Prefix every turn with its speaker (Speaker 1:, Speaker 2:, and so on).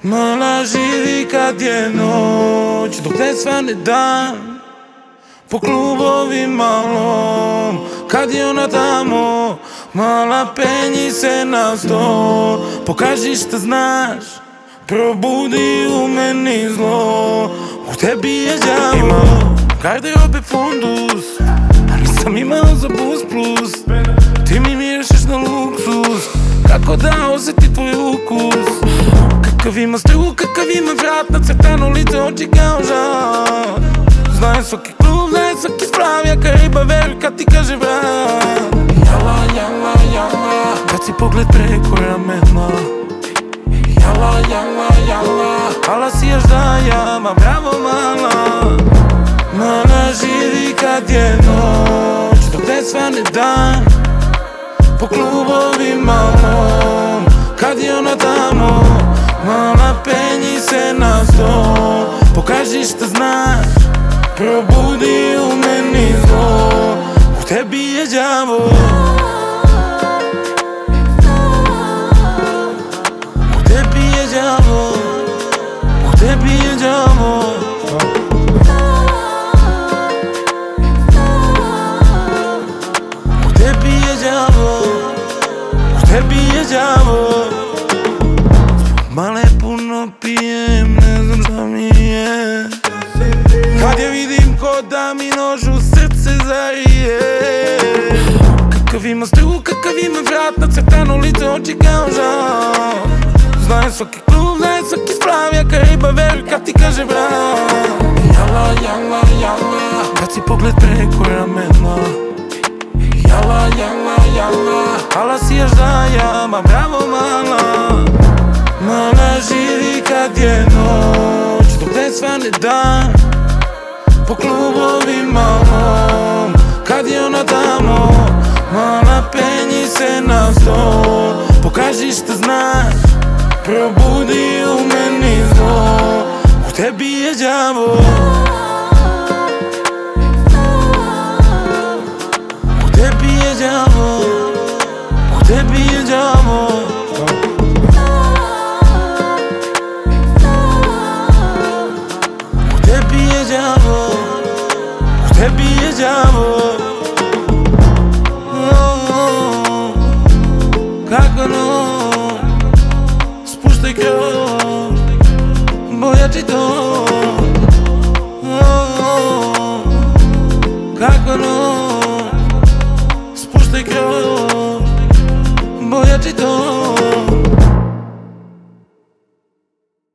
Speaker 1: Mala živi kad je noć, dok ne svane dan. Po klubovima lom, kad je ona tamo. Mala penji se na sto, pokaži šta znaš. Probudi u meni zlo, u tebi je đavo. Imam garderobe fundus, a nisam imao za bus plus. Ti mi miješaš na luksus, kako da osjeti tvoj ukus. Kakav ima struk, kakav ima vrat, nacrtano lice, oči kao žal. Znaje svaki klub, znaje svaki sprav, jaka riba, veruj kad ti kaže vrat. Jala, jala, jala, kad si pogled preko ramena. Jala, jala, jala, ala si još daja, ma bravo mala. Mala živi kad je noć, dok ne svane dan. Po klubovima lom, kad je ona tamo. Mala penji se na sto, pokaži šta znaš. Probudi u meni zlo, u tebi je đavo. U tebi je đavo, u tebi je đavo. U tebi je đavo, u tebi je đavo. Male puno pijem, ne znam šta mi je. Kad je vidim ko da mi nož u srce zarije. Kakav ima struk, kakav ima vrat, nacrtano lice, oči kao žal. Znaje svaki klub, znaje svaki sprav, jaka riba, veruj kad ti kaže vrat. Jala, jala, jala, kad si pogled preko ramena. Jala, jala, jala, ala si još daja, ma bravo mala. Mala živi kad je noć, dok ne svane dan. Po klubovima lom, kad je ona tamo. Mala penji se na sto, pokaži šta znaš. Probudi u meni zlo, u tebi je đavo. U tebi je đavo, u tebi je đavo. U tebi je đavo, u tebi je đavo. Kako no, spuštaj krov, bojači to.